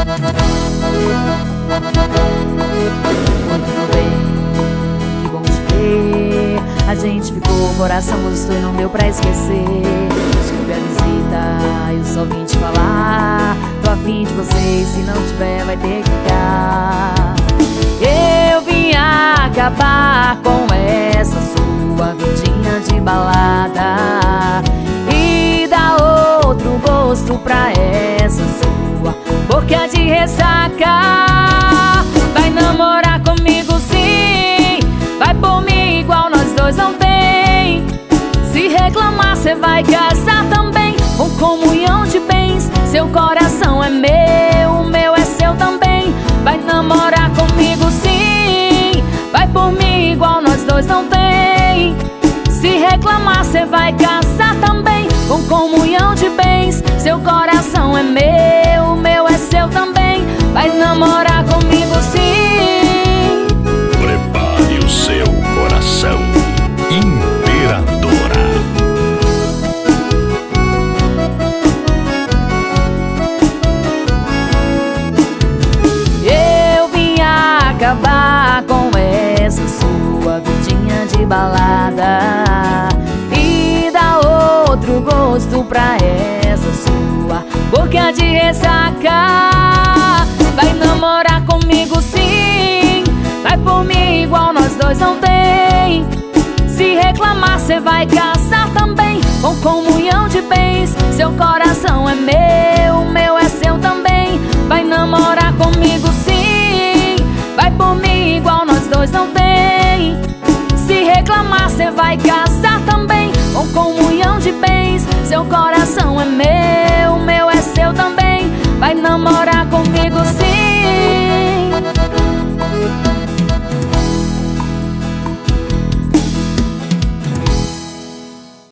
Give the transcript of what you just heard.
Tudo bem, que bom te ver. A gente ficou, o coração gostou e não deu pra esquecer. Desculpe a visita, eu só vim te falar. Tô afim de você e se não tiver vai ter que ficar. Eu vim acabar com essa sua vidinha de balada e dar outro gosto pra essa sua boca de ressaca. Vai namorar comigo sim, vai por mim igual nós dois não tem. Se reclamar cê vai casar também, com comunhão de bens. Seu coração é meu, o meu é seu também. Vai namorar comigo sim, vai por mim igual nós dois não tem. Se reclamar cê vai casar também, com comunhão de bens. Seu coração é meu, o meu é seu também. Vai namorar comigo sim. Prepare o seu coração, Imperadora. Eu vim acabar com essa sua vidinha de balada e dar outro gosto pra essa sua boca de ressaca. Vai namorar comigo sim, vai por mim igual nós dois não tem. Se reclamar cê vai casar também, com comunhão de bens. Seu coração é meu, o meu é seu também. Vai namorar comigo sim, vai por mim igual nós dois não tem. Se reclamar cê vai casar também, com comunhão de bens. Seu coração